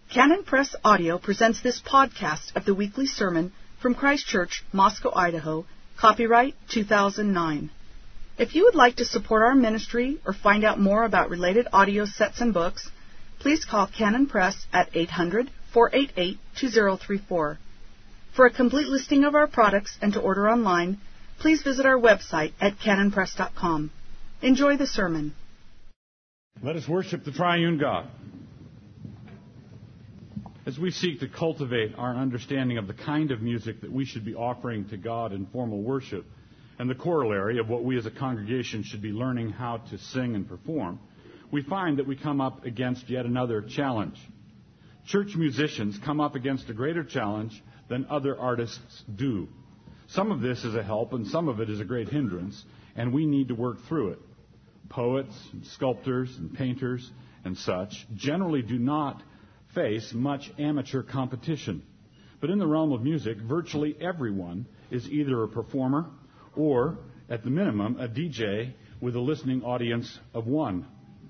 Canon Press Audio presents this podcast of the weekly sermon from Christ Church, Moscow, Idaho, copyright 2009. If you would like to support our ministry or find out more about related audio sets and books, please call Canon Press at 800-488-2034. For a complete listing of our products and to order online, please visit our website at canonpress.com. Enjoy the sermon. Let us worship the triune God. As we seek to cultivate our understanding of the kind of music that we should be offering to God in formal worship, and the corollary of what we as a congregation should be learning how to sing and perform, we find that we come up against yet another challenge. Church musicians come up against a greater challenge than other artists do. Some of this is a help and some of it is a great hindrance, and we need to work through it. Poets, and sculptors, and painters, and such generally do not face much amateur competition. But in the realm of music, virtually everyone is either a performer or, at the minimum, a DJ with a listening audience of one.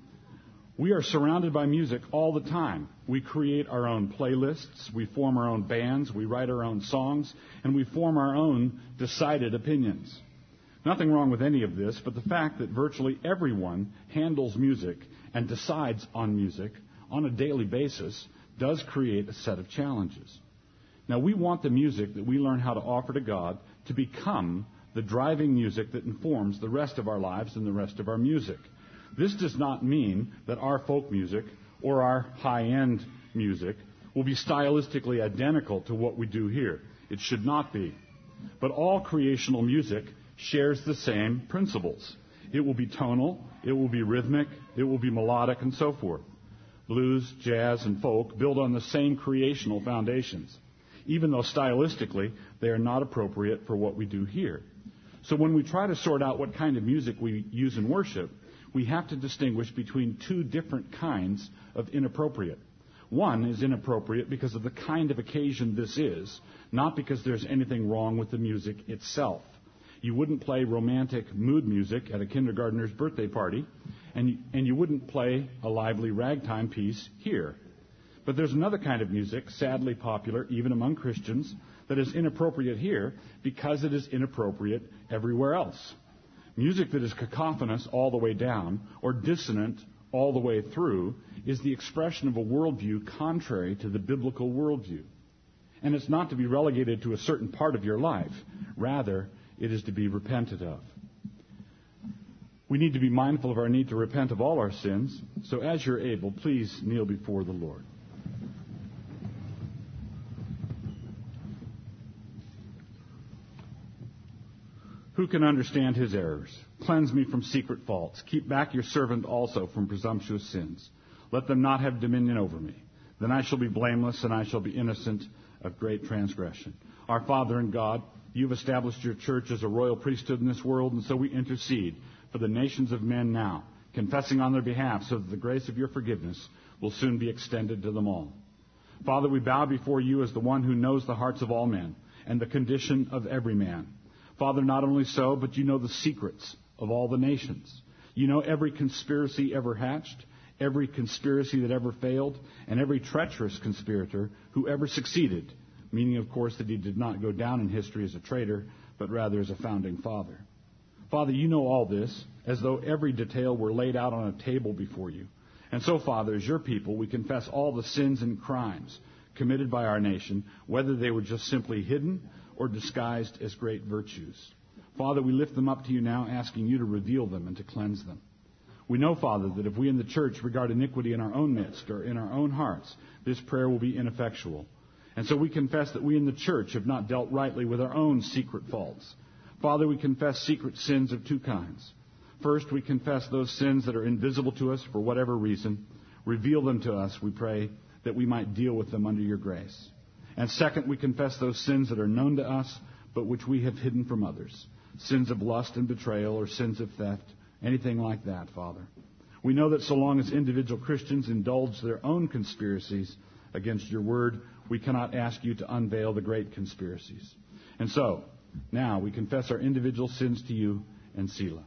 We are surrounded by music all the time. We create our own playlists, we form our own bands, we write our own songs, and we form our own decided opinions. Nothing wrong with any of this, but the fact that virtually everyone handles music and decides on music on a daily basis does create a set of challenges. Now, we want the music that we learn how to offer to God to become the driving music that informs the rest of our lives and the rest of our music. This does not mean that our folk music or our high-end music will be stylistically identical to what we do here. It should not be. But all creational music shares the same principles. It will be tonal, it will be rhythmic, it will be melodic, and so forth. Blues, jazz, and folk build on the same creational foundations, even though stylistically they are not appropriate for what we do here. So when we try to sort out what kind of music we use in worship, we have to distinguish between two different kinds of inappropriate. One is inappropriate because of the kind of occasion this is, not because there's anything wrong with the music itself. You wouldn't play romantic mood music at a kindergartner's birthday party, and you wouldn't play a lively ragtime piece here. But there's another kind of music, sadly popular even among Christians, that is inappropriate here because it is inappropriate everywhere else. Music that is cacophonous all the way down or dissonant all the way through is the expression of a worldview contrary to the biblical worldview. And it's not to be relegated to a certain part of your life. Rather, it is to be repented of. We need to be mindful of our need to repent of all our sins. So as you're able, please kneel before the Lord. Who can understand his errors? Cleanse me from secret faults. Keep back your servant also from presumptuous sins. Let them not have dominion over me. Then I shall be blameless and I shall be innocent of great transgression. Our Father and God, you've established your church as a royal priesthood in this world, and so we intercede for the nations of men now, confessing on their behalf so that the grace of your forgiveness will soon be extended to them all. Father, we bow before you as the one who knows the hearts of all men and the condition of every man. Father, not only so, but you know the secrets of all the nations. You know every conspiracy ever hatched, every conspiracy that ever failed, and every treacherous conspirator who ever succeeded, meaning, of course, that he did not go down in history as a traitor, but rather as a founding father. Father, you know all this as though every detail were laid out on a table before you. And so, Father, as your people, we confess all the sins and crimes committed by our nation, whether they were just simply hidden or disguised as great virtues. Father, we lift them up to you now, asking you to reveal them and to cleanse them. We know, Father, that if we in the church regard iniquity in our own midst or in our own hearts, this prayer will be ineffectual. And so we confess that we in the church have not dealt rightly with our own secret faults. Father, we confess secret sins of two kinds. First, we confess those sins that are invisible to us for whatever reason. Reveal them to us, we pray, that we might deal with them under your grace. And second, we confess those sins that are known to us, but which we have hidden from others. Sins of lust and betrayal or sins of theft, anything like that, Father. We know that so long as individual Christians indulge their own conspiracies against your word, we cannot ask you to unveil the great conspiracies. And so, now we confess our individual sins to you and Selah.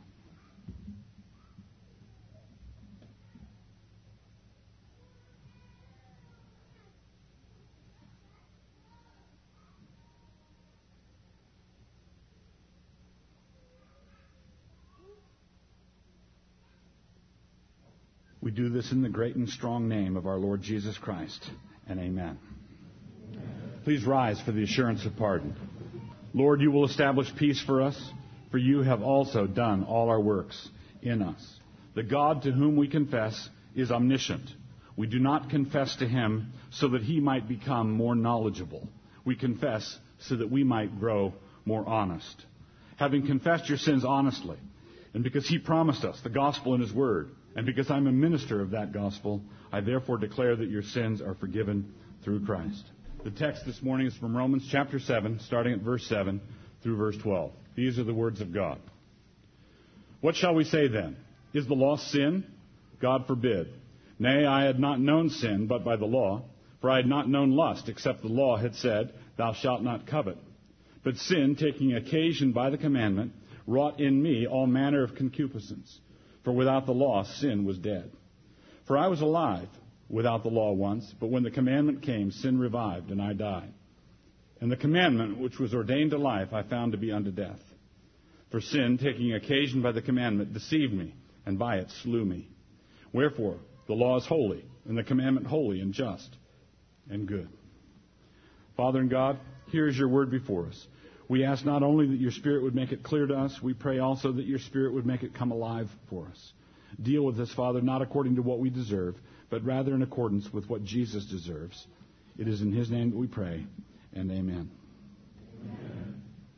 We do this in the great and strong name of our Lord Jesus Christ, and amen. Please rise for the assurance of pardon. Lord, you will establish peace for us, for you have also done all our works in us. The God to whom we confess is omniscient. We do not confess to him so that he might become more knowledgeable. We confess so that we might grow more honest. Having confessed your sins honestly, and because he promised us the gospel in his word, and because I'm a minister of that gospel, I therefore declare that your sins are forgiven through Christ. The text this morning is from Romans chapter 7, starting at verse 7 through verse 12. These are the words of God. What shall we say then? Is the law sin? God forbid. Nay, I had not known sin but by the law, for I had not known lust, except the law had said, Thou shalt not covet. But sin, taking occasion by the commandment, wrought in me all manner of concupiscence. For without the law, sin was dead. For I was alive without the law once, but when the commandment came, sin revived, and I died. And the commandment, which was ordained to life, I found to be unto death. For sin, taking occasion by the commandment, deceived me, and by it slew me. Wherefore, the law is holy, and the commandment holy and just and good. Father and God, here is your word before us. We ask not only that your Spirit would make it clear to us, we pray also that your Spirit would make it come alive for us. Deal with us, Father, not according to what we deserve, but rather in accordance with what Jesus deserves. It is in his name that we pray, and amen. Amen.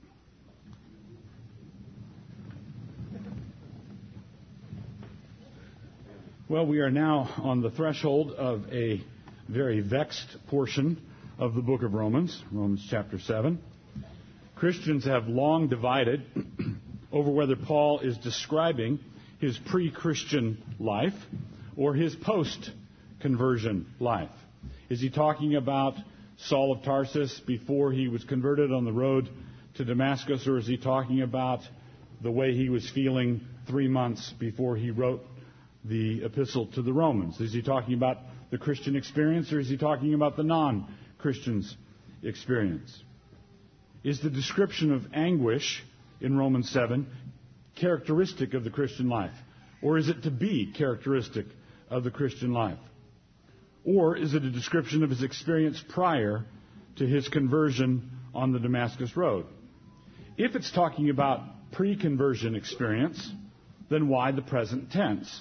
Well, we are now on the threshold of a very vexed portion of the book of Romans, Romans chapter 7. Christians have long divided over whether Paul is describing his pre-Christian life or his post-conversion life. Is he talking about Saul of Tarsus before he was converted on the road to Damascus, or is he talking about the way he was feeling 3 months before he wrote the epistle to the Romans? Is he talking about the Christian experience, or is he talking about the non-Christian's experience? Is the description of anguish in Romans 7 characteristic of the Christian life? Or is it to be characteristic of the Christian life? Or is it a description of his experience prior to his conversion on the Damascus Road? If it's talking about pre-conversion experience, then why the present tense?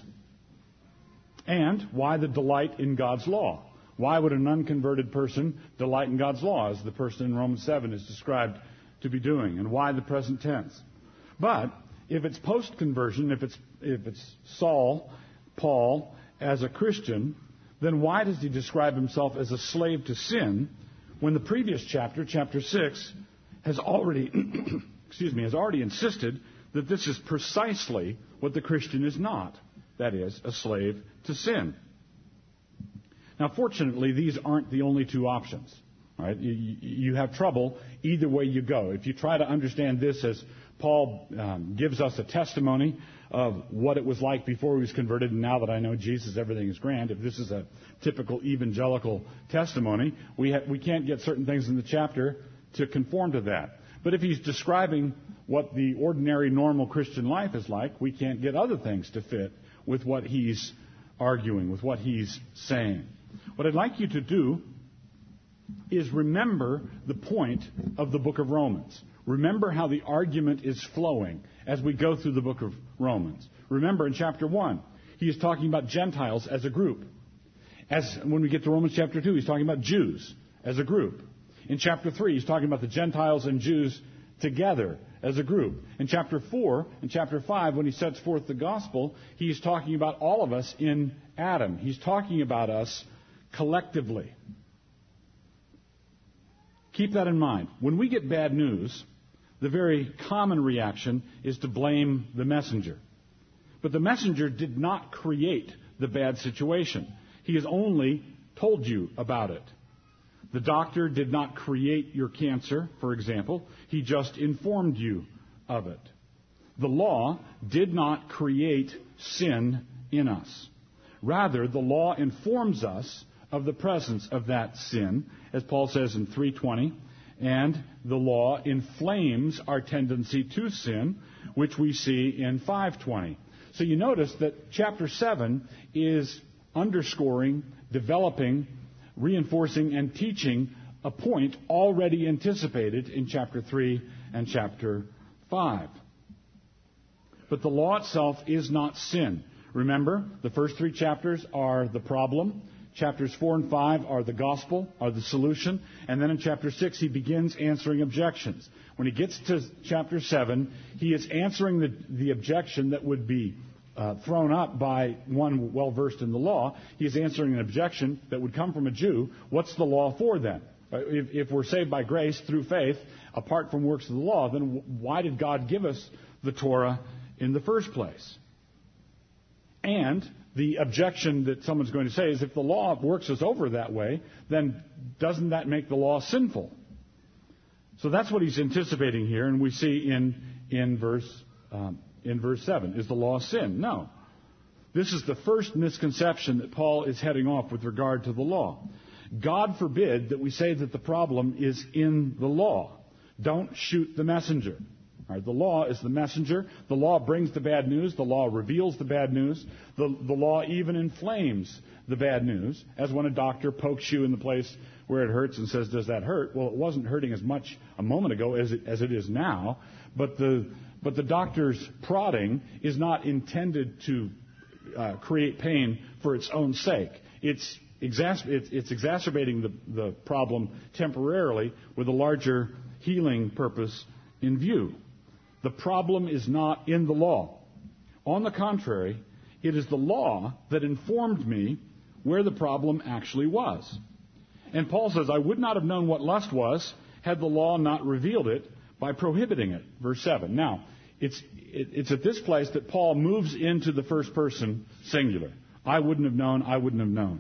And why the delight in God's law? Why would an unconverted person delight in God's law, as the person in Romans 7 is described to be doing? And why the present tense? But if it's post-conversion, if it's Saul, Paul, as a Christian, then why does he describe himself as a slave to sin when the previous chapter, chapter 6, has already insisted that this is precisely what the Christian is not, that is, a slave to sin? Now, fortunately, these aren't the only two options. Right? You have trouble either way you go. If you try to understand this as Paul gives us a testimony of what it was like before he was converted, and now that I know Jesus, everything is grand. If this is a typical evangelical testimony, we can't get certain things in the chapter to conform to that. But if he's describing what the ordinary, normal Christian life is like, we can't get other things to fit with what he's arguing, with what he's saying. What I'd like you to do is remember the point of the book of Romans. Remember how the argument is flowing as we go through the book of Romans. Remember in chapter 1, he is talking about Gentiles as a group. When we get to Romans chapter 2, he's talking about Jews as a group. In chapter 3, he's talking about the Gentiles and Jews together as a group. In chapter 4 and chapter 5, when he sets forth the gospel, he's talking about all of us in Adam. He's talking about us collectively. Keep that in mind. When we get bad news, the very common reaction is to blame the messenger. But the messenger did not create the bad situation. He has only told you about it. The doctor did not create your cancer, for example. He just informed you of it. The law did not create sin in us. Rather, the law informs us of the presence of that sin, as Paul says in 3:20, and the law inflames our tendency to sin, which we see in 5:20. So you notice that chapter 7 is underscoring, developing, reinforcing, and teaching a point already anticipated in chapter 3 and chapter 5. But the law itself is not sin. Remember, the first 3 chapters are the problem. Chapters 4 and 5 are the gospel, are the solution. And then in chapter 6, he begins answering objections. When he gets to chapter 7, he is answering the objection that would be thrown up by one well-versed in the law. He is answering an objection that would come from a Jew. What's the law for then? If we're saved by grace through faith, apart from works of the law, then why did God give us the Torah in the first place? And the objection that someone's going to say is, if the law works us over that way, then doesn't that make the law sinful? So that's what he's anticipating here, and we see in verse 7. Is the law sin? No. This is the first misconception that Paul is heading off with regard to the law. God forbid that we say that the problem is in the law. Don't shoot the messenger. All right, the law is the messenger. The law brings the bad news. The law reveals the bad news. The law even inflames the bad news, as when a doctor pokes you in the place where it hurts and says, "Does that hurt?" Well, it wasn't hurting as much a moment ago as it is now, but the doctor's prodding is not intended to create pain for its own sake. It's exacerbating the problem temporarily with a larger healing purpose in view. The problem is not in the law. On the contrary, it is the law that informed me where the problem actually was. And Paul says, I would not have known what lust was had the law not revealed it by prohibiting it. Verse 7. Now, it's at this place that Paul moves into the first person singular. I wouldn't have known, I wouldn't have known.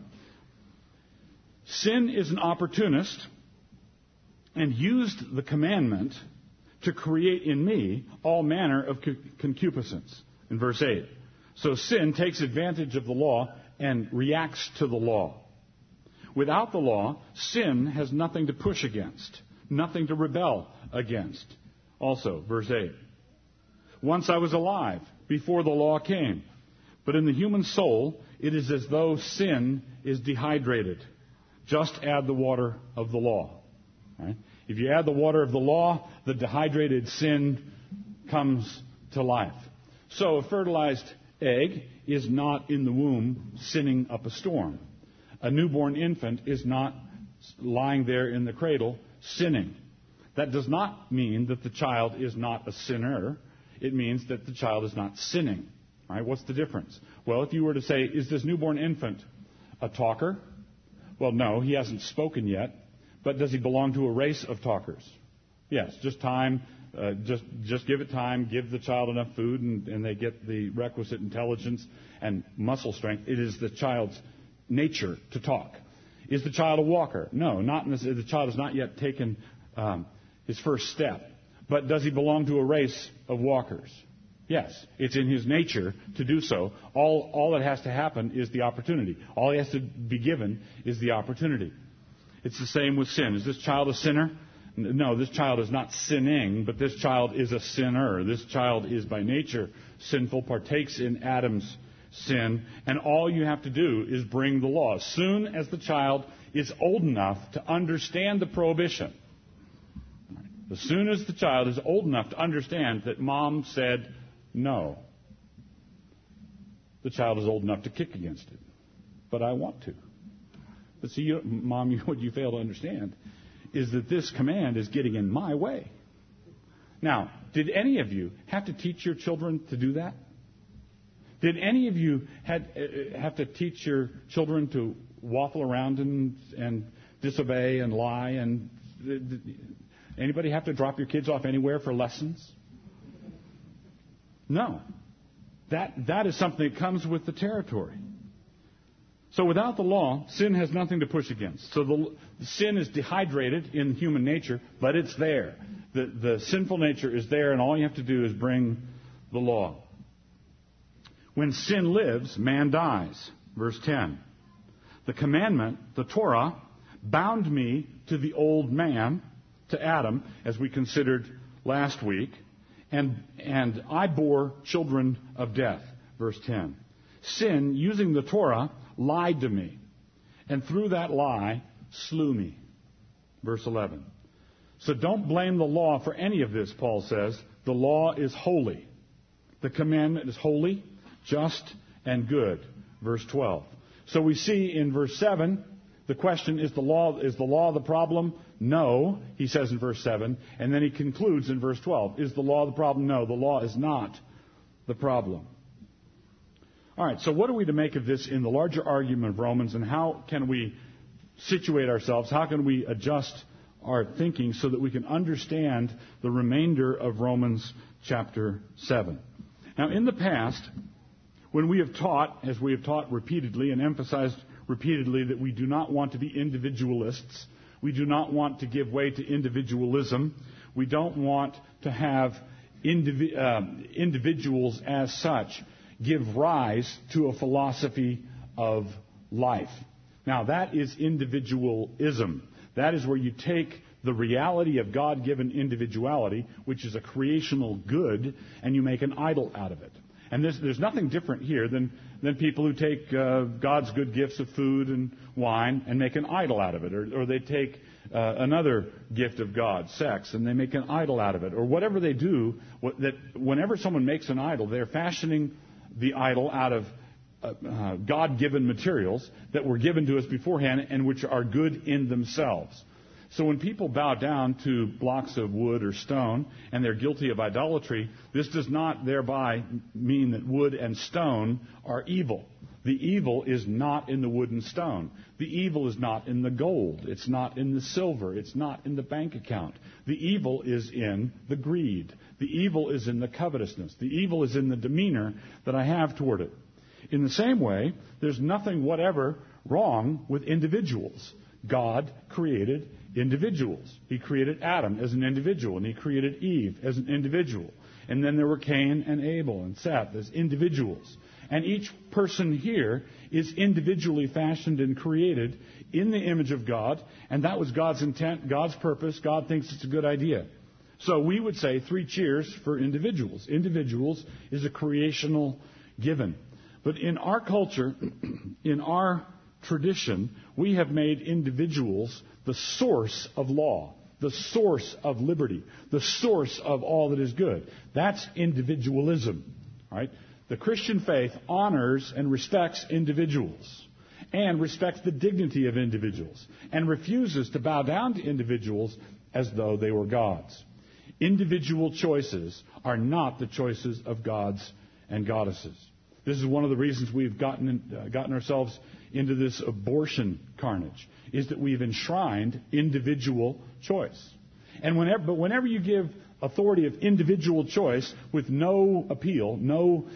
Sin is an opportunist and used the commandment to create in me all manner of concupiscence, in verse 8. So sin takes advantage of the law and reacts to the law. Without the law, sin has nothing to push against, nothing to rebel against. Also, verse 8. Once I was alive before the law came, but in the human soul it is as though sin is dehydrated. Just add the water of the law. Right? If you add the water of the law, the dehydrated sin comes to life. So a fertilized egg is not in the womb sinning up a storm. A newborn infant is not lying there in the cradle sinning. That does not mean that the child is not a sinner. It means that the child is not sinning. All right? What's the difference? Well, if you were to say, is this newborn infant a talker? Well, no, he hasn't spoken yet. But does he belong to a race of talkers? Yes, just time. Just give it time. Give the child enough food, and they get the requisite intelligence and muscle strength. It is the child's nature to talk. Is the child a walker? No, not the child has not yet taken his first step. But does he belong to a race of walkers? Yes, it's in his nature to do so. All that has to happen is the opportunity. All he has to be given is the opportunity. It's the same with sin. Is this child a sinner? No, this child is not sinning, but this child is a sinner. This child is by nature sinful, partakes in Adam's sin, and all you have to do is bring the law. As soon as the child is old enough to understand the prohibition, as soon as the child is old enough to understand that mom said no, the child is old enough to kick against it. But I want to. But see, Mom, what you fail to understand is that this command is getting in my way. Now, did any of you have to teach your children to do that? Did any of you have to teach your children to waffle around and disobey and lie? And anybody have to drop your kids off anywhere for lessons? No. That is something that comes with the territory. So without the law, sin has nothing to push against. So the sin is dehydrated in human nature, but it's there. The sinful nature is there, and all you have to do is bring the law. When sin lives, man dies. Verse 10. The commandment, the Torah, bound me to the old man, to Adam, as we considered last week, and I bore children of death. verse 10. Sin, using the Torah, lied to me, and through that lie, slew me. Verse 11. So don't blame the law for any of this, Paul says. The law is holy. The commandment is holy, just, and good. Verse 12. So we see in verse 7, the question, is the law the problem? No, he says in verse 7. And then he concludes in verse 12. Is the law the problem? No, the law is not the problem. All right, so what are we to make of this in the larger argument of Romans, and how can we situate ourselves? How can we adjust our thinking so that we can understand the remainder of Romans chapter 7? Now, in the past, when we have taught, as we have taught repeatedly and emphasized repeatedly, that we do not want to be individualists, we do not want to give way to individualism, we don't want to have individuals as such give rise to a philosophy of life. Now, that is individualism. That is where you take the reality of God-given individuality, which is a creational good, and you make an idol out of it. And there's nothing different here than people who take God's good gifts of food and wine and make an idol out of it. Or they take another gift of God, sex, and they make an idol out of it. Or whatever they do, that whenever someone makes an idol, they're fashioning the idol out of God-given materials that were given to us beforehand and which are good in themselves. So when people bow down to blocks of wood or stone and they're guilty of idolatry, this does not thereby mean that wood and stone are evil. The evil is not in the wood and stone. The evil is not in the gold. It's not in the silver. It's not in the bank account. The evil is in the greed. The evil is in the covetousness. The evil is in the demeanor that I have toward it. In the same way, there's nothing whatever wrong with individuals. God created individuals. He created Adam as an individual, and he created Eve as an individual. And then there were Cain and Abel and Seth as individuals. And each person here is individually fashioned and created in the image of God, and that was God's intent, God's purpose. God thinks it's a good idea. So we would say 3 cheers for individuals. Individuals is a creational given. But in our culture, in our tradition, we have made individuals the source of law, the source of liberty, the source of all that is good. That's individualism. Right? The Christian faith honors and respects individuals and respects the dignity of individuals and refuses to bow down to individuals as though they were gods. Individual choices are not the choices of gods and goddesses. This is one of the reasons we've gotten ourselves into this abortion carnage, is that we've enshrined individual choice. And whenever you give authority of individual choice with no appeal, no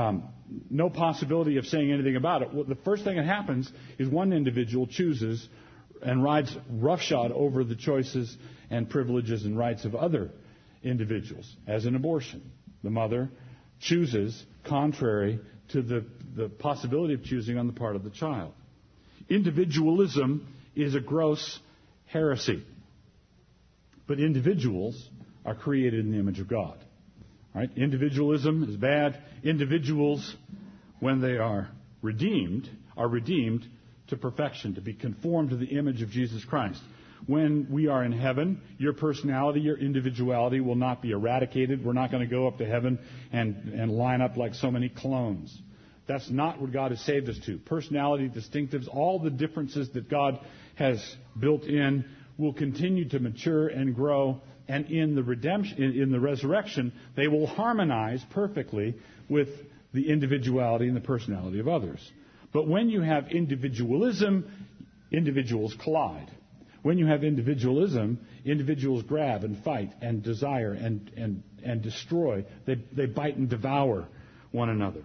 possibility of saying anything about it, well, the first thing that happens is one individual chooses and rides roughshod over the choices and privileges and rights of other individuals, as in abortion. The mother chooses contrary to the possibility of choosing on the part of the child. Individualism is a gross heresy. But individuals are created in the image of God. Right? Individualism is bad. Individuals, when they are redeemed to perfection, to be conformed to the image of Jesus Christ. When we are in heaven, your personality, your individuality will not be eradicated. We're not going to go up to heaven and line up like so many clones. That's not what God has saved us to. Personality, distinctives, all the differences that God has built in will continue to mature and grow. And in the redemption, in the resurrection, they will harmonize perfectly with the individuality and the personality of others. But when you have individualism, individuals collide. When you have individualism, individuals grab and fight and desire and destroy. They bite and devour one another.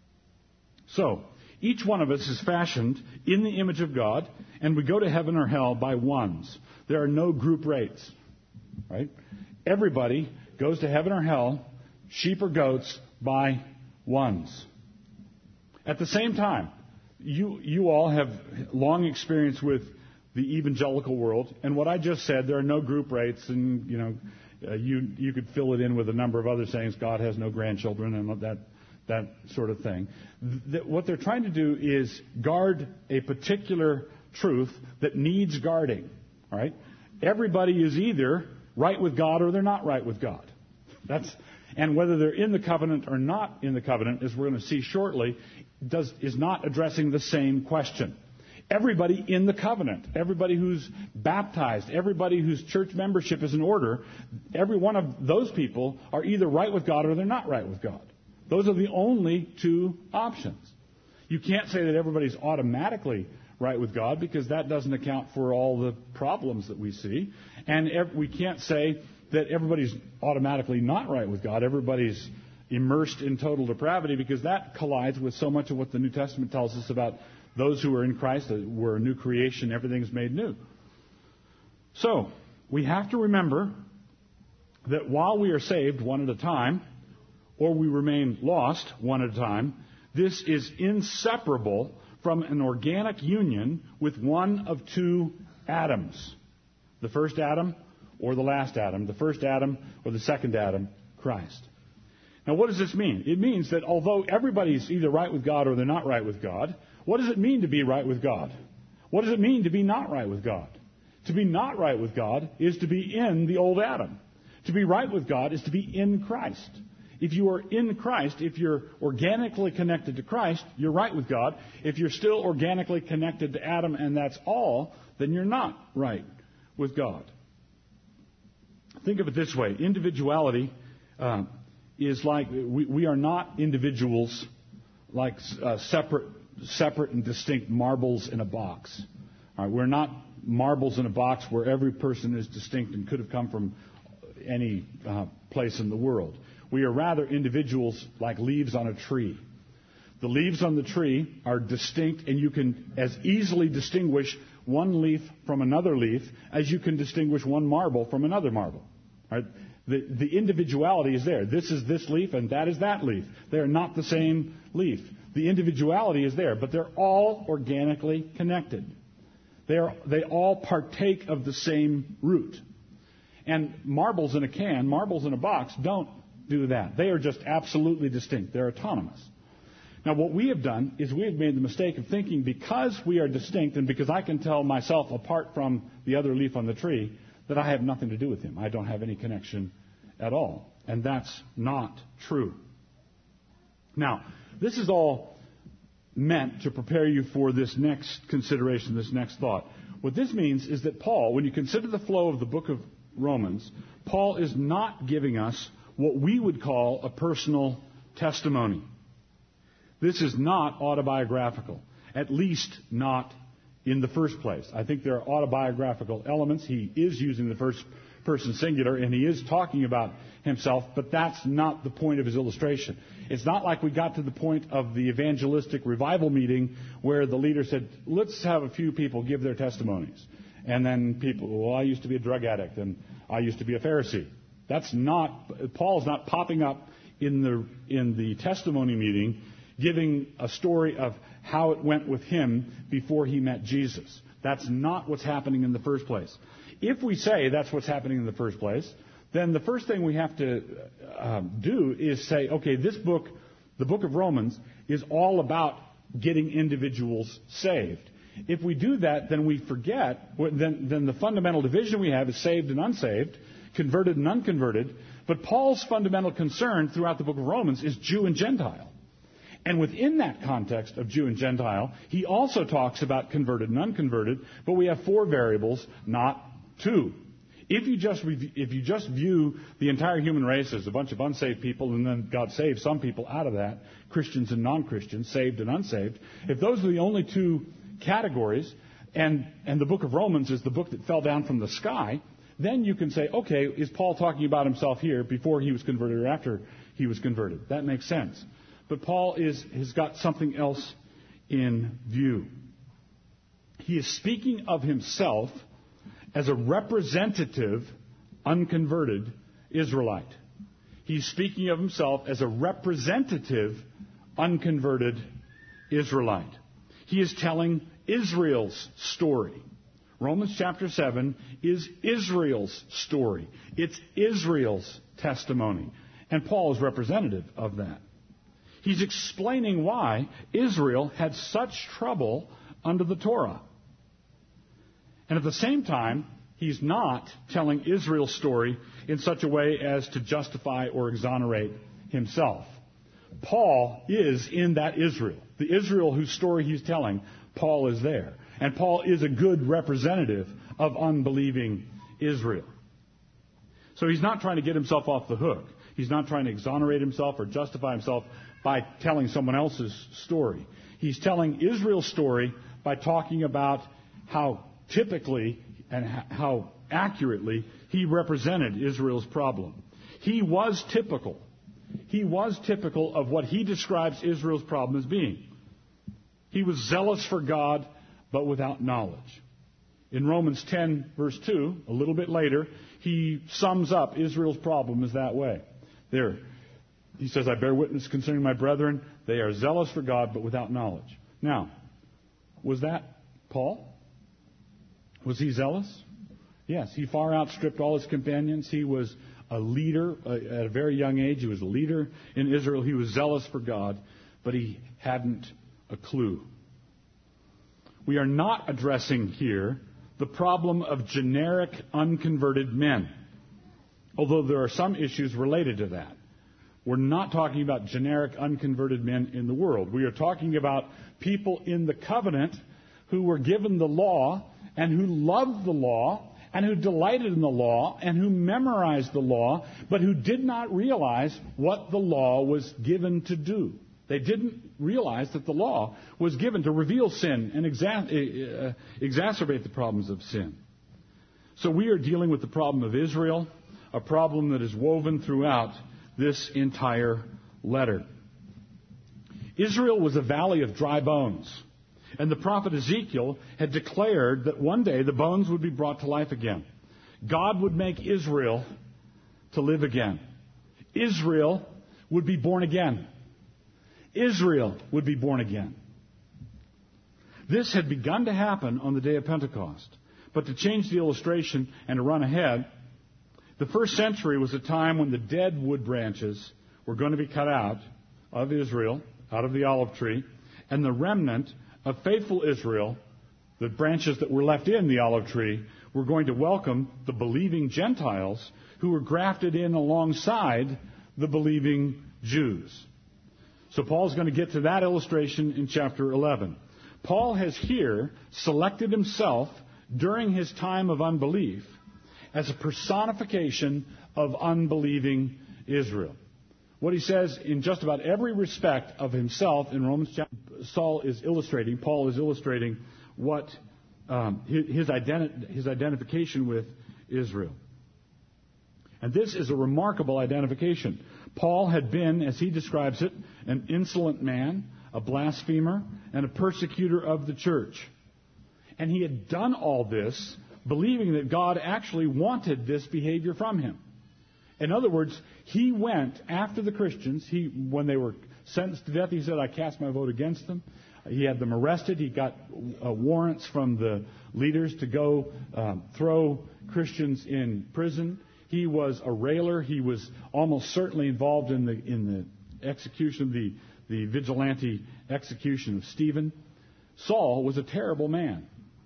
So, each one of us is fashioned in the image of God, and we go to heaven or hell by ones. There are no group rates. Right? Everybody goes to heaven or hell, sheep or goats, by ones. At the same time, you all have long experience with the evangelical world, and what I just said, there are no group rates, and you could fill it in with a number of other sayings. God has no grandchildren, and that sort of thing. What they're trying to do is guard a particular truth that needs guarding. All right? Everybody is either right with God or they're not right with God. And whether they're in the covenant or not in the covenant, as we're going to see shortly, is not addressing the same question. Everybody in the covenant, everybody who's baptized, everybody whose church membership is in order, every one of those people are either right with God or they're not right with God. Those are the only two options. You can't say that everybody's automatically right with God because that doesn't account for all the problems that we see. And we can't say that everybody's automatically not right with God. Everybody's immersed in total depravity because that collides with so much of what the New Testament tells us about those who are in Christ, that we're a new creation, everything's made new. So, we have to remember that while we are saved one at a time, or we remain lost one at a time, this is inseparable from an organic union with one of two Adams. The first Adam or the last Adam. The first Adam or the second Adam, Christ. Now what does this mean? It means that although everybody's either right with God or they're not right with God, what does it mean to be right with God? What does it mean to be not right with God? To be not right with God is to be in the old Adam. To be right with God is to be in Christ. If you are in Christ, if you're organically connected to Christ, you're right with God. If you're still organically connected to Adam and that's all, then you're not right with God. Think of it this way. Individuality is like, we are not individuals like separate and distinct marbles in a box. All right, we're not marbles in a box where every person is distinct and could have come from any place in the world. We are rather individuals like leaves on a tree. The leaves on the tree are distinct, and you can as easily distinguish one leaf from another leaf as you can distinguish one marble from another marble. All right? The individuality is there. This is this leaf, and that is that leaf. They are not the same leaf. The individuality is there, but they're all organically connected. They all partake of the same root. And marbles in a can, marbles in a box don't do that. They are just absolutely distinct. They're autonomous. Now, what we have done is we have made the mistake of thinking because we are distinct and because I can tell myself apart from the other leaf on the tree that I have nothing to do with him. I don't have any connection at all. And that's not true. Now, this is all meant to prepare you for this next consideration, this next thought. What this means is that Paul, when you consider the flow of the book of Romans, Paul is not giving us what we would call a personal testimony. This is not autobiographical, at least not in the first place. I think there are autobiographical elements. He is using the first person singular, and he is talking about himself, but that's not the point of his illustration. It's not like we got to the point of the evangelistic revival meeting where the leader said, let's have a few people give their testimonies. And then people, well, I used to be a drug addict, and I used to be a Pharisee. Paul's not popping up in the testimony meeting giving a story of how it went with him before he met Jesus. That's not what's happening in the first place. If we say that's what's happening in the first place, then the first thing we have to do is say, okay, this book, the book of Romans, is all about getting individuals saved. If we do that, then we forget, then the fundamental division we have is saved and unsaved, converted and unconverted. But Paul's fundamental concern throughout the book of Romans is Jew and Gentile. And within that context of Jew and Gentile, he also talks about converted and unconverted, but we have 4 variables, not 2. If you just view the entire human race as a bunch of unsaved people, and then God saves some people out of that, Christians and non-Christians, saved and unsaved, if those are the only 2 categories, and the book of Romans is the book that fell down from the sky, then you can say, okay, is Paul talking about himself here before he was converted or after he was converted? That makes sense. But Paul has got something else in view. He is speaking of himself as a representative, unconverted Israelite. He's speaking of himself as a representative, unconverted Israelite. He is telling Israel's story. Romans chapter 7 is Israel's story. It's Israel's testimony. And Paul is representative of that. He's explaining why Israel had such trouble under the Torah. And at the same time, he's not telling Israel's story in such a way as to justify or exonerate himself. Paul is in that Israel. The Israel whose story he's telling, Paul is there. And Paul is a good representative of unbelieving Israel. So he's not trying to get himself off the hook. He's not trying to exonerate himself or justify himself by telling someone else's story. He's telling Israel's story by talking about how typically and how accurately he represented Israel's problem. He was typical. He was typical of what he describes Israel's problem as being. He was zealous for God, but without knowledge. In Romans 10, verse 2, a little bit later, he sums up Israel's problem as that way. There, he says, I bear witness concerning my brethren, they are zealous for God, but without knowledge. Now, was that Paul? Was he zealous? Yes, he far outstripped all his companions. He was a leader at a very young age. He was a leader in Israel. He was zealous for God, but he hadn't a clue. We are not addressing here the problem of generic unconverted men, although there are some issues related to that. We're not talking about generic unconverted men in the world. We are talking about people in the covenant who were given the law and who loved the law and who delighted in the law and who memorized the law, but who did not realize what the law was given to do. They didn't realize that the law was given to reveal sin and exacerbate the problems of sin. So we are dealing with the problem of Israel, a problem that is woven throughout this entire letter. Israel was a valley of dry bones. And the prophet Ezekiel had declared that one day the bones would be brought to life again. God would make Israel to live again. Israel would be born again. Israel would be born again. This had begun to happen on the day of Pentecost. But to change the illustration and to run ahead, the first century was a time when the dead wood branches were going to be cut out of Israel, out of the olive tree, and the remnant of faithful Israel, the branches that were left in the olive tree, were going to welcome the believing Gentiles who were grafted in alongside the believing Jews. So Paul's going to get to that illustration in chapter 11. Paul has here selected himself during his time of unbelief as a personification of unbelieving Israel. What he says in just about every respect of himself in Romans chapter, Paul is illustrating what his identification with Israel. And this is a remarkable identification. Paul had been, as he describes it, an insolent man, a blasphemer, and a persecutor of the church. And he had done all this believing that God actually wanted this behavior from him. In other words, he went after the Christians. When they were sentenced to death, he said, I cast my vote against them. He had them arrested. He got warrants from the leaders to go throw Christians in prison. He was a railer. He was almost certainly involved in the execution, the vigilante execution of Stephen. Saul was a terrible man.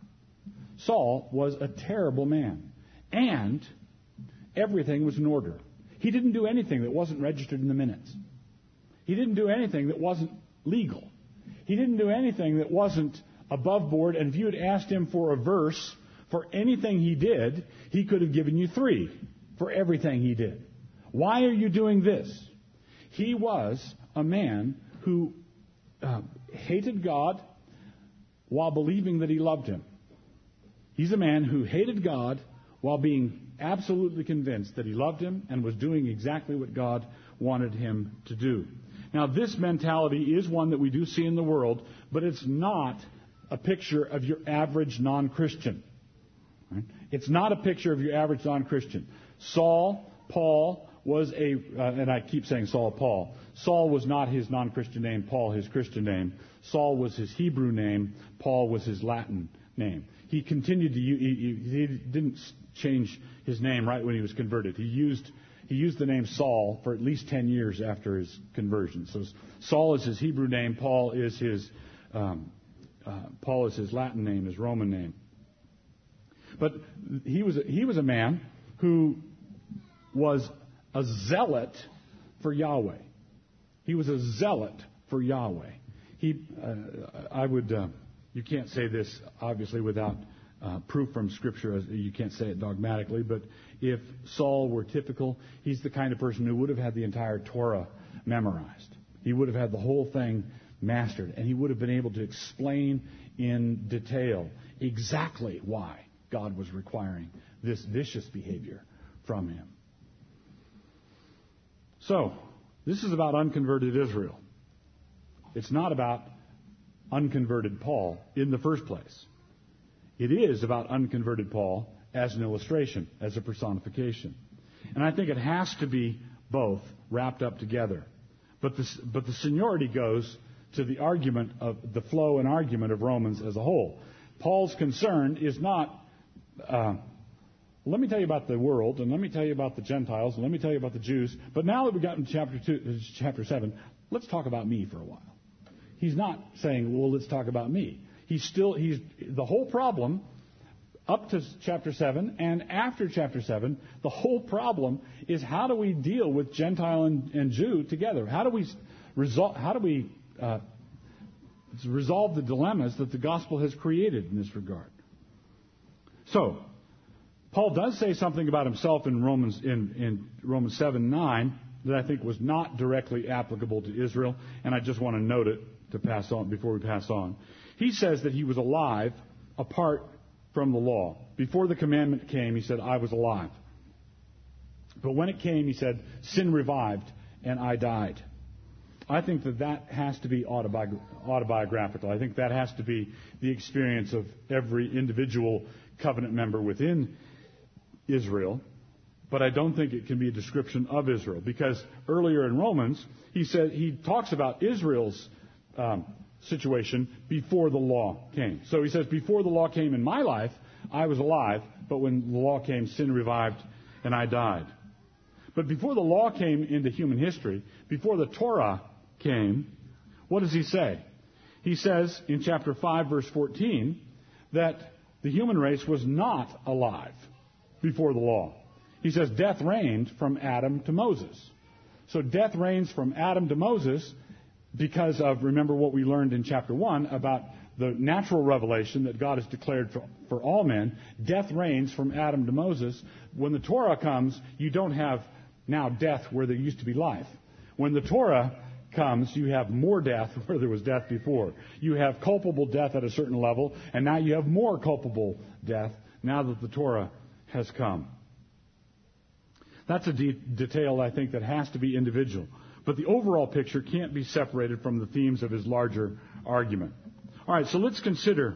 Saul was a terrible man. And everything was in order. He didn't do anything that wasn't registered in the minutes. He didn't do anything that wasn't legal. He didn't do anything that wasn't above board. And if you had asked him for a verse for anything he did, he could have given you 3 for everything he did. Why are you doing this? He was a man who hated God while believing that he loved him. He's a man who hated God while being absolutely convinced that he loved him and was doing exactly what God wanted him to do. Now, this mentality is one that we do see in the world, but it's not a picture of your average non-Christian. Right? It's not a picture of your average non-Christian. Paul was and I keep saying Paul. Saul was not his non-Christian name, Paul his Christian name. Saul was his Hebrew name, Paul was his Latin name. He continued to he didn't change his name right when he was converted. He he used the name Saul for at least 10 years after his conversion. So Saul is his Hebrew name. Paul is his Latin name, his Roman name. But he was a man who was a zealot for Yahweh. He was a zealot for Yahweh. You can't say this obviously without proof from Scripture. You can't say it dogmatically, but if Saul were typical, he's the kind of person who would have had the entire Torah memorized. He would have had the whole thing mastered, and he would have been able to explain in detail exactly why God was requiring this vicious behavior from him. So, this is about unconverted Israel. It's not about unconverted Paul in the first place. It is about unconverted Paul as an illustration, as a personification. And I think it has to be both wrapped up together. But the seniority goes to the argument of the flow and argument of Romans as a whole. Paul's concern is not, let me tell you about the world, and let me tell you about the Gentiles, and let me tell you about the Jews. But now that we've gotten to chapter 7, let's talk about me for a while. He's not saying, well, let's talk about me. He's the whole problem up to chapter 7 and after chapter 7, the whole problem is how do we deal with Gentile and Jew together? How do we resolve the dilemmas that the gospel has created in this regard? So, Paul does say something about himself in Romans 7:9 that I think was not directly applicable to Israel, and I just want to note it to pass on before we pass on. He says that he was alive apart from the law. Before the commandment came, he said, I was alive. But when it came, he said, sin revived and I died. I think that has to be autobiographical. I think that has to be the experience of every individual covenant member within Israel. But I don't think it can be a description of Israel, because earlier in Romans, he talks about Israel's situation before the law came. So he says, before the law came in my life, I was alive, but when the law came, sin revived and I died. But before the law came into human history, before the Torah came, what does he say? He says in chapter 5, verse 14, that the human race was not alive before the law. He says death reigned from Adam to Moses. So death reigns from Adam to Moses because of, remember what we learned in chapter 1 about the natural revelation that God has declared for all men. Death reigns from Adam to Moses. When the Torah comes, you don't have now death where there used to be life. When the Torah comes, you have more death where there was death before. You have culpable death at a certain level, and now you have more culpable death now that the Torah has come. That's a detail, I think, that has to be individual. But the overall picture can't be separated from the themes of his larger argument. All right, so let's consider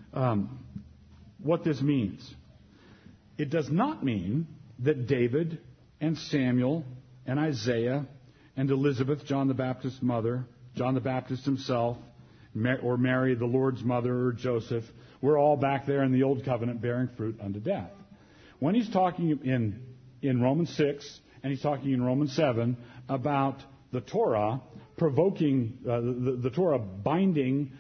what this means. It does not mean that David and Samuel and Isaiah and Elizabeth, John the Baptist's mother, John the Baptist himself, or Mary, the Lord's mother, or Joseph, were all back there in the Old Covenant bearing fruit unto death. When he's talking in Romans 6 and he's talking in Romans 7 about the Torah provoking, the Torah binding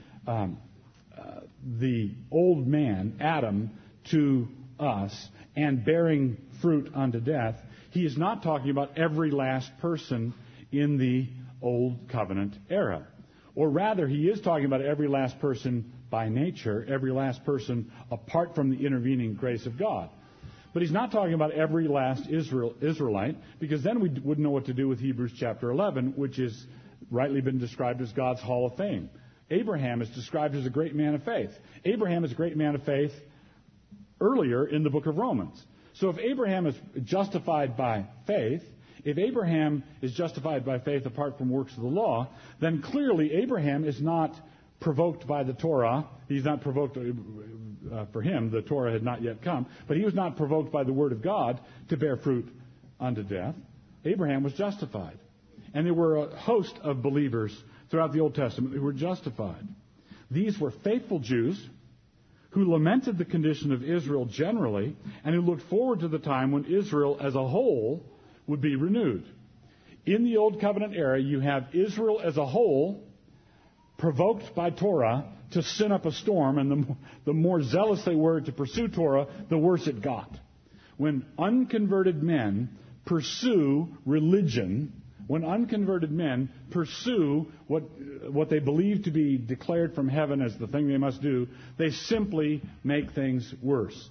the old man, Adam, to us and bearing fruit unto death, he is not talking about every last person in the Old Covenant era. Or rather, he is talking about every last person by nature, every last person apart from the intervening grace of God. But he's not talking about every last Israelite, because then we wouldn't know what to do with Hebrews chapter 11, which is rightly been described as God's Hall of Fame. Abraham is described as a great man of faith. Abraham is a great man of faith earlier in the book of Romans. So if Abraham is justified by faith, if Abraham is justified by faith apart from works of the law, then clearly Abraham is not provoked by the Torah. He's not provoked for him. The Torah had not yet come. But he was not provoked by the Word of God to bear fruit unto death. Abraham was justified. And there were a host of believers throughout the Old Testament who were justified. These were faithful Jews who lamented the condition of Israel generally and who looked forward to the time when Israel as a whole would be renewed. In the Old Covenant era, you have Israel as a whole provoked by Torah to sin up a storm, and the more zealous they were to pursue Torah, the worse it got. When unconverted men pursue religion, when unconverted men pursue what they believe to be declared from heaven as the thing they must do, they simply make things worse.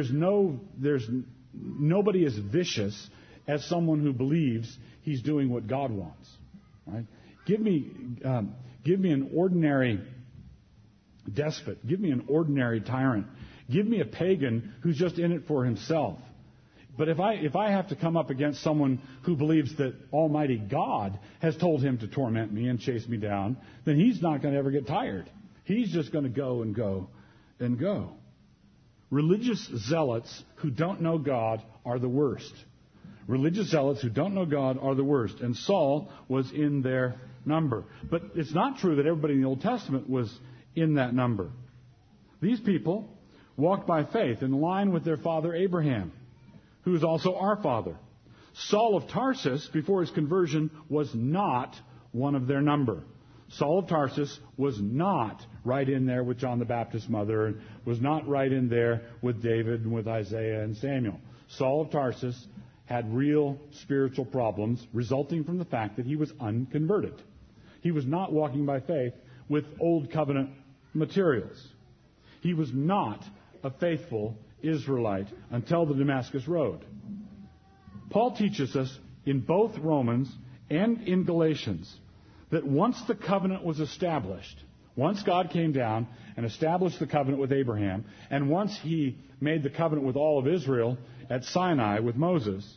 Nobody as vicious as someone who believes he's doing what God wants. Right? Give me an ordinary despot. Give me an ordinary tyrant. Give me a pagan who's just in it for himself. But if I have to come up against someone who believes that Almighty God has told him to torment me and chase me down, then he's not going to ever get tired. He's just going to go and go and go. Religious zealots who don't know God are the worst. Religious zealots who don't know God are the worst. And Saul was in their number. But it's not true that everybody in the Old Testament was in that number. These people walked by faith in line with their father Abraham, who is also our father. Saul of Tarsus, before his conversion, was not one of their number. Saul of Tarsus was not right in there with John the Baptist's mother, and was not right in there with David and with Isaiah and Samuel. Saul of Tarsus had real spiritual problems resulting from the fact that he was unconverted. He was not walking by faith with Old Covenant materials. He was not a faithful Israelite until the Damascus Road. Paul teaches us in both Romans and in Galatians that once the covenant was established, once God came down and established the covenant with Abraham, and once he made the covenant with all of Israel at Sinai with Moses,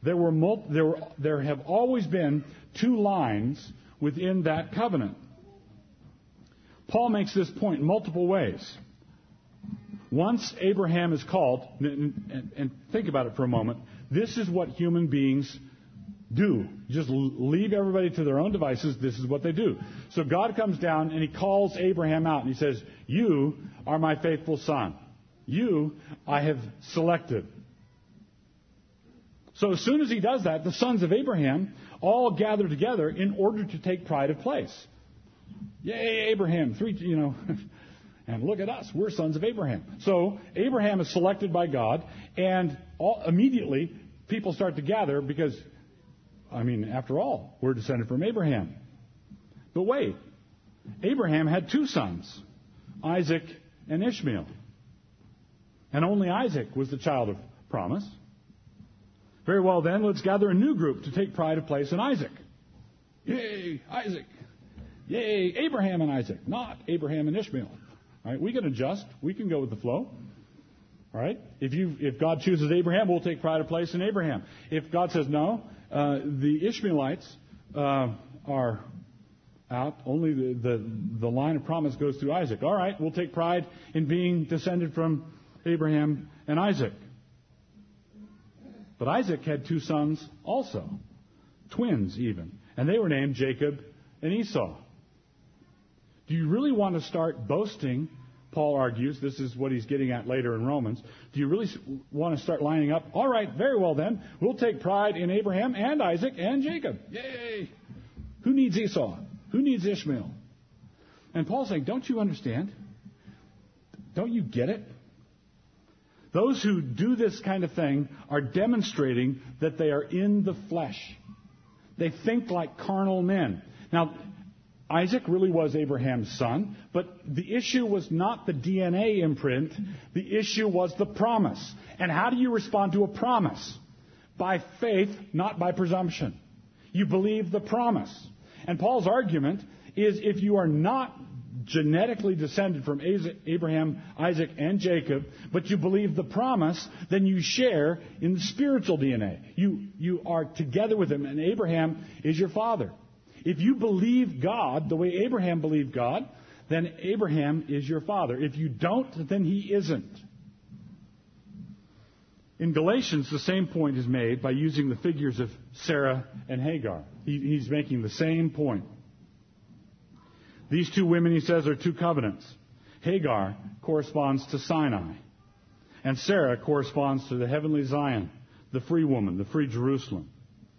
there have always been two lines within that covenant. Paul makes this point in multiple ways. Once Abraham is called, and think about it for a moment, this is what human beings do. Just leave everybody to their own devices. This is what they do. So God comes down and he calls Abraham out and he says, "You are my faithful son. You I have selected." So as soon as he does that, the sons of Abraham all gather together in order to take pride of place. Yay, Abraham! And look at us. We're sons of Abraham. So Abraham is selected by God, and immediately people start to gather because, after all, we're descended from Abraham. But wait. Abraham had two sons, Isaac and Ishmael. And only Isaac was the child of promise. Very well then, let's gather a new group to take pride of place in Isaac. Yay, Isaac. Yay, Abraham and Isaac, not Abraham and Ishmael. All right, we can adjust. We can go with the flow. All right? If God chooses Abraham, we'll take pride of place in Abraham. If God says no, the Ishmaelites are out. Only the line of promise goes through Isaac. All right, we'll take pride in being descended from Abraham and Isaac. But Isaac had two sons also, twins even, and they were named Jacob and Esau. Do you really want to start boasting? Paul argues, this is what he's getting at later in Romans. Do you really want to start lining up? All right, very well then. We'll take pride in Abraham and Isaac and Jacob. Yay! Who needs Esau? Who needs Ishmael? And Paul's saying, don't you understand? Don't you get it? Those who do this kind of thing are demonstrating that they are in the flesh. They think like carnal men. Now, Isaac really was Abraham's son, but the issue was not the DNA imprint. The issue was the promise. And how do you respond to a promise? By faith, not by presumption. You believe the promise. And Paul's argument is if you are not genetically descended from Abraham, Isaac, and Jacob, but you believe the promise, then you share in the spiritual DNA. You are together with him, and Abraham is your father. If you believe God the way Abraham believed God, then Abraham is your father. If you don't, then he isn't. In Galatians, the same point is made by using the figures of Sarah and Hagar. He's making the same point. These two women, he says, are two covenants. Hagar corresponds to Sinai, and Sarah corresponds to the heavenly Zion, the free woman, the free Jerusalem.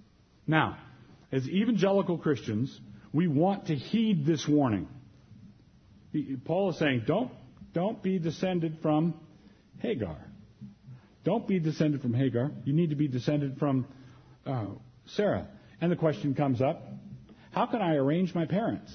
Now, as evangelical Christians, we want to heed this warning. Paul is saying, don't be descended from Hagar. Don't be descended from Hagar. You need to be descended from Sarah. And the question comes up, how can I arrange my parents?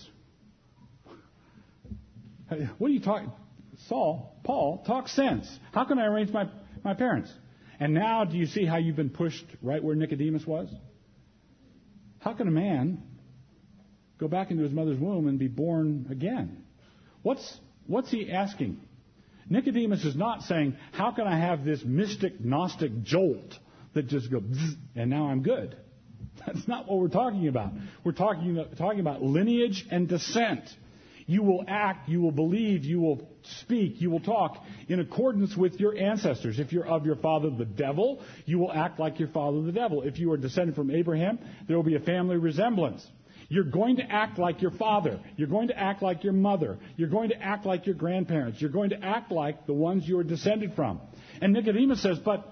What are you talking? Paul, talk sense. How can I arrange my parents? And now do you see how you've been pushed right where Nicodemus was? How can a man go back into his mother's womb and be born again? What's he asking? Nicodemus is not saying, how can I have this mystic, Gnostic jolt that just goes, and now I'm good? That's not what we're talking about. We're talking about lineage and descent. You will act, you will believe, you will speak, you will talk in accordance with your ancestors. If you're of your father the devil, you will act like your father the devil. If you are descended from Abraham, there will be a family resemblance. You're going to act like your father. You're going to act like your mother. You're going to act like your grandparents. You're going to act like the ones you are descended from. And Nicodemus says, but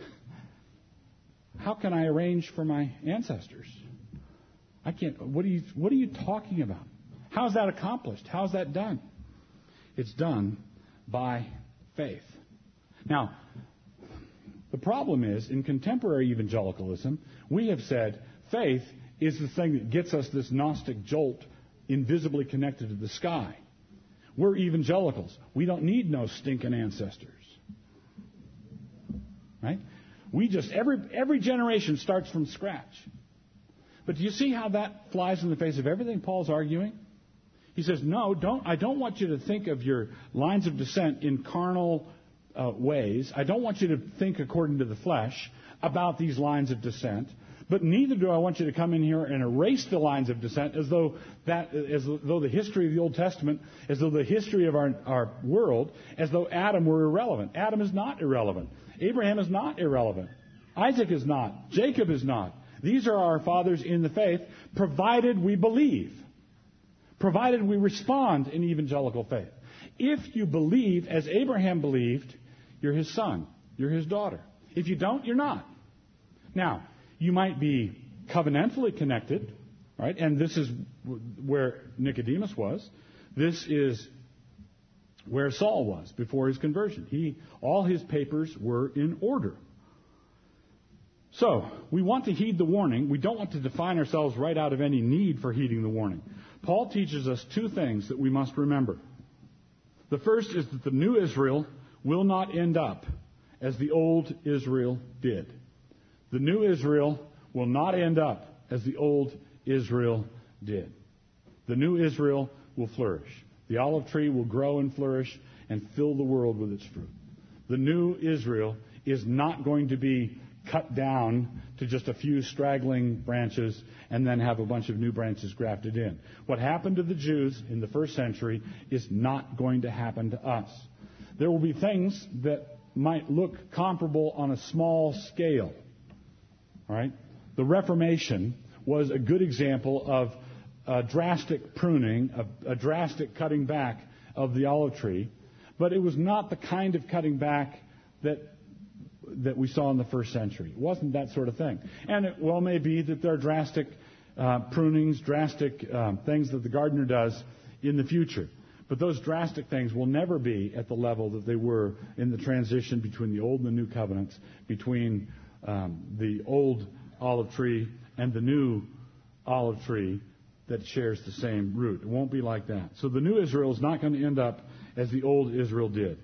how can I arrange for my ancestors? I can't. What are you talking about? How's that accomplished? How's that done? It's done by faith. Now, the problem is, in contemporary evangelicalism, we have said faith is the thing that gets us this Gnostic jolt invisibly connected to the sky. We're evangelicals. We don't need no stinking ancestors. Right? We just, every generation starts from scratch. But do you see how that flies in the face of everything Paul's arguing? He says, no, I don't want you to think of your lines of descent in carnal ways. I don't want you to think according to the flesh about these lines of descent. But neither do I want you to come in here and erase the lines of descent as though the history of the Old Testament, as though the history of our world, as though Adam were irrelevant. Adam is not irrelevant. Abraham is not irrelevant. Isaac is not. Jacob is not. These are our fathers in the faith, provided we believe. Provided we respond in evangelical faith. If you believe as Abraham believed, you're his son. You're his daughter. If you don't, you're not. Now, you might be covenantally connected, right? And this is where Nicodemus was. This is where Saul was before his conversion. All his papers were in order. So, we want to heed the warning. We don't want to define ourselves right out of any need for heeding the warning. Paul teaches us two things that we must remember. The first is that the new Israel will not end up as the old Israel did. The new Israel will not end up as the old Israel did. The new Israel will flourish. The olive tree will grow and flourish and fill the world with its fruit. The new Israel is not going to be cut down to just a few straggling branches and then have a bunch of new branches grafted in. What happened to the Jews in the first century is not going to happen to us. There will be things that might look comparable on a small scale. All right? The Reformation was a good example of a drastic pruning, a drastic cutting back of the olive tree, but it was not the kind of cutting back that we saw in the first century. It wasn't that sort of thing. And it well may be that there are drastic prunings, drastic things that the gardener does in the future. But those drastic things will never be at the level that they were in the transition between the old and the new covenants, between the old olive tree and the new olive tree that shares the same root. It won't be like that. So the new Israel is not going to end up as the old Israel did.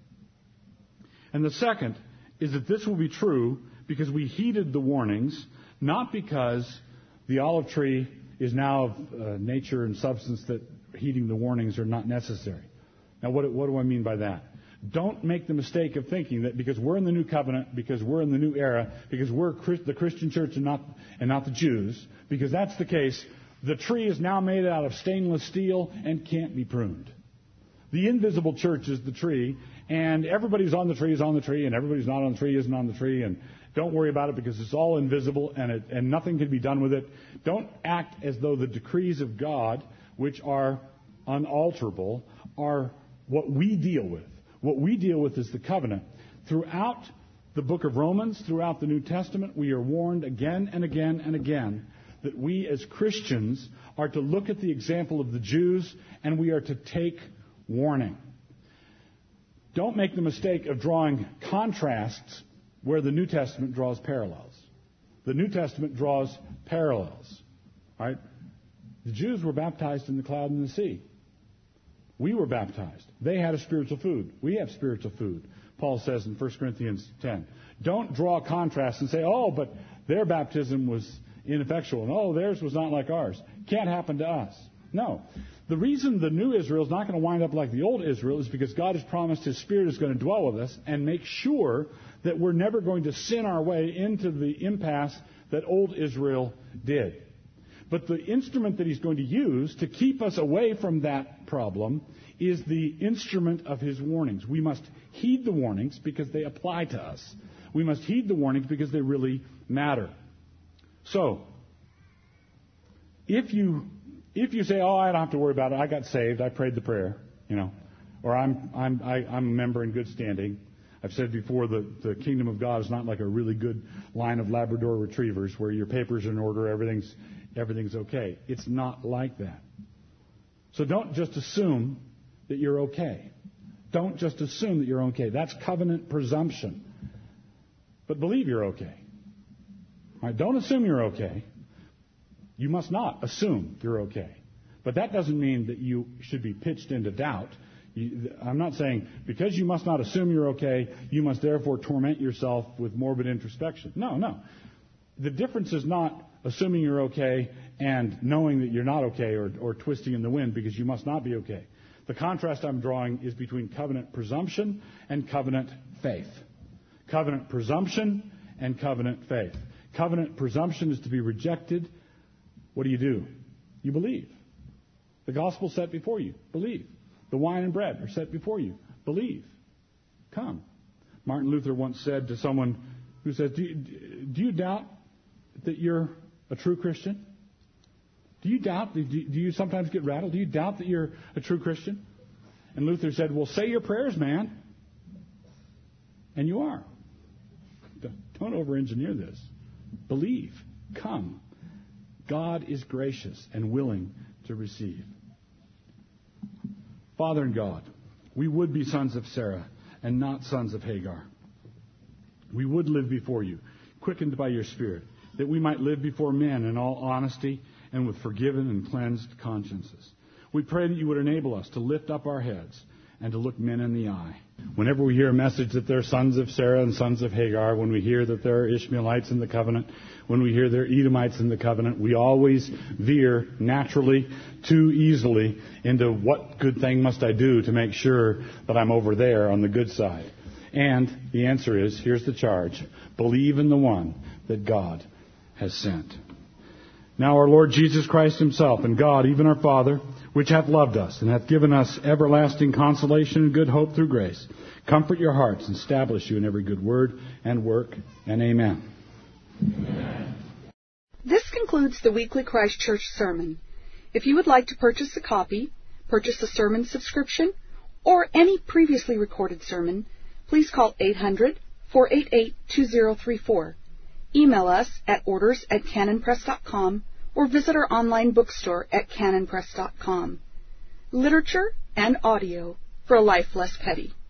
And the second is that this will be true because we heeded the warnings, not because the olive tree is now of nature and substance that heeding the warnings are not necessary. Now, what do I mean by that? Don't make the mistake of thinking that because we're in the new covenant, because we're in the new era, because we're the Christian church and not the Jews, because that's the case, the tree is now made out of stainless steel and can't be pruned. The invisible church is the tree, and everybody's on the tree is on the tree, and everybody's not on the tree isn't on the tree, and don't worry about it because it's all invisible and nothing can be done with it. Don't act as though the decrees of God, which are unalterable, are what we deal with. What we deal with is the covenant. Throughout the book of Romans, throughout the New Testament, we are warned again and again and again that we as Christians are to look at the example of the Jews and we are to take warning. Don't make the mistake of drawing contrasts where the New Testament draws parallels. The New Testament draws parallels. All right? The Jews were baptized in the cloud and the sea. We were baptized. They had a spiritual food. We have spiritual food. Paul says in 1 Corinthians 10. Don't draw a contrast and say, oh, but their baptism was ineffectual, and oh, theirs was not like ours. Can't happen to us. No. The reason the new Israel is not going to wind up like the old Israel is because God has promised His Spirit is going to dwell with us and make sure that we're never going to sin our way into the impasse that old Israel did. But the instrument that He's going to use to keep us away from that problem is the instrument of His warnings. We must heed the warnings because they apply to us. We must heed the warnings because they really matter. So, if you say, oh, I don't have to worry about it, I got saved, I prayed the prayer, or I'm a member in good standing. I've said before, the kingdom of God is not like a really good line of Labrador retrievers where your papers are in order, everything's okay. It's not like that. So don't just assume that you're okay. Don't just assume that you're okay. That's covenant presumption. But believe you're okay. All right, don't assume you're okay. You must not assume you're okay. But that doesn't mean that you should be pitched into doubt. I'm not saying because you must not assume you're okay, you must therefore torment yourself with morbid introspection. No. The difference is not assuming you're okay and knowing that you're not okay or twisting in the wind because you must not be okay. The contrast I'm drawing is between covenant presumption and covenant faith. Covenant presumption and covenant faith. Covenant presumption is to be rejected. What do? You believe. The gospel set before you. Believe. The wine and bread are set before you. Believe. Come. Martin Luther once said to someone who said, do you doubt that you're a true Christian? Do you doubt? Do you sometimes get rattled? Do you doubt that you're a true Christian? And Luther said, well, say your prayers, man. And you are. Don't over-engineer this. Believe. Come. God is gracious and willing to receive. Father and God, we would be sons of Sarah and not sons of Hagar. We would live before you, quickened by your Spirit, that we might live before men in all honesty and with forgiven and cleansed consciences. We pray that you would enable us to lift up our heads and to look men in the eye. Whenever we hear a message that they're sons of Sarah and sons of Hagar, when we hear that there are Ishmaelites in the covenant, when we hear there are Edomites in the covenant, we always veer naturally too easily into what good thing must I do to make sure that I'm over there on the good side. And the answer is, here's the charge, believe in the one that God has sent. Now our Lord Jesus Christ Himself and God, even our Father, which hath loved us and hath given us everlasting consolation and good hope through grace, comfort your hearts and establish you in every good word and work. And amen. Amen. This concludes the weekly Christ Church sermon. If you would like to purchase a copy, purchase a sermon subscription, or any previously recorded sermon, please call 800-488-2034. Email us at orders@canonpress.com or visit our online bookstore at canonpress.com. Literature and audio for a life less petty.